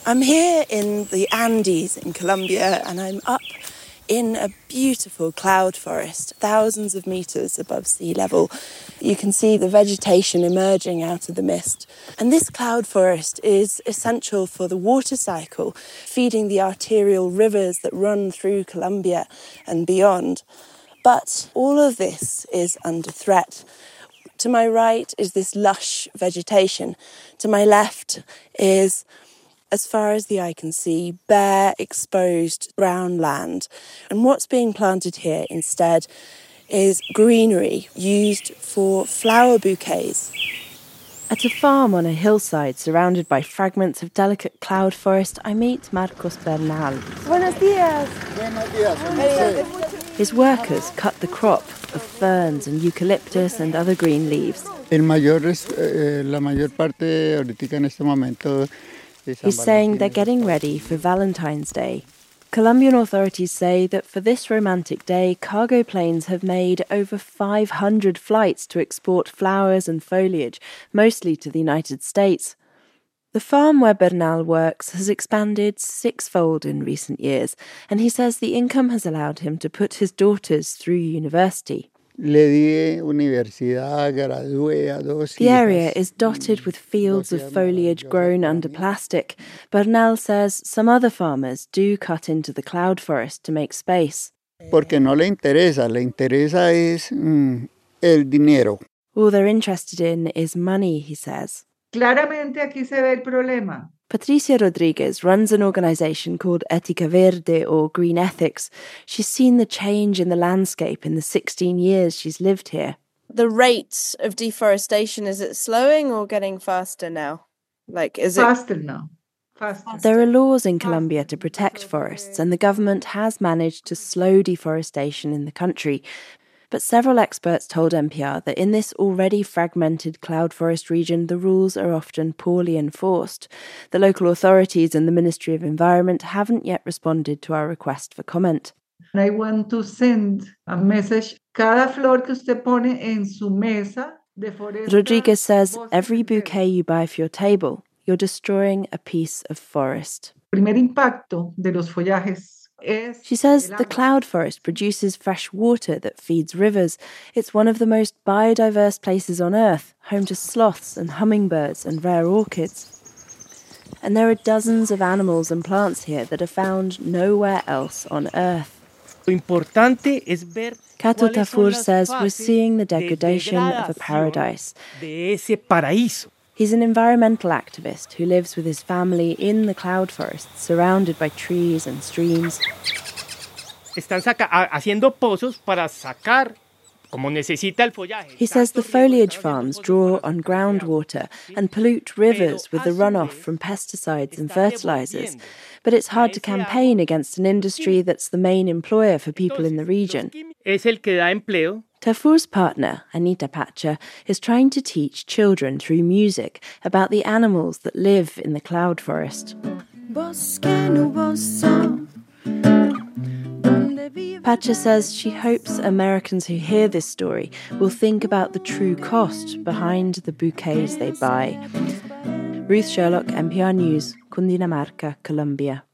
I'm here in the Andes in Colombia, and I'm up in a beautiful cloud forest, thousands of meters above sea level. You can see the vegetation emerging out of the mist. And this cloud forest is essential for the water cycle, feeding the arterial rivers that run through Colombia and beyond. But all of this is under threat. To my right is this lush vegetation. To my left is, as far as the eye can see, bare, exposed brown land. And what's being planted here instead is greenery used for flower bouquets. At a farm on a hillside surrounded by fragments of delicate cloud forest, I meet Marcos Bernal. Buenos días. Buenos días. His workers cut the crop of ferns and eucalyptus and other green leaves. La mayor parte ahorita en este momento. He's saying they're getting ready for Valentine's Day. Colombian authorities say that for this romantic day, cargo planes have made over 500 flights to export flowers and foliage, mostly to the United States. The farm where Bernal works has expanded sixfold in recent years, and he says the income has allowed him to put his daughters through university. The area is dotted with fields of foliage grown under plastic. Bernal says some other farmers do cut into the cloud forest to make space. Porque no le interesa es el dinero. All they're interested in is money, he says. Claramente aquí se ve el problema. Patricia Rodriguez runs an organisation called Ética Verde, or Green Ethics. She's seen the change in the landscape in the 16 years she's lived here. The rate of deforestation, is it slowing or getting faster now? Faster now. Faster. There are laws in Colombia to protect forests, and the government has managed to slow deforestation in the country. But several experts told NPR that in this already fragmented cloud forest region, the rules are often poorly enforced. The local authorities and the Ministry of Environment haven't yet responded to our request for comment. I want to send a message. Cada flor que usted pone en su mesa deforesta. Rodriguez says every bouquet you buy for your table, you're destroying a piece of forest. Primer impacto de los follajes. She says the cloud forest produces fresh water that feeds rivers. It's one of the most biodiverse places on Earth, home to sloths and hummingbirds and rare orchids. And there are dozens of animals and plants here that are found nowhere else on Earth. Cato Tafur says we're seeing the degradation of a paradise. He's an environmental activist who lives with his family in the cloud forest, surrounded by trees and streams. He says the foliage farms draw on groundwater and pollute rivers with the runoff from pesticides and fertilizers. But it's hard to campaign against an industry that's the main employer for people in the region. Tafur's partner, Anita Pacha, is trying to teach children through music about the animals that live in the cloud forest. Pacha says she hopes Americans who hear this story will think about the true cost behind the bouquets they buy. Ruth Sherlock, NPR News, Cundinamarca, Colombia.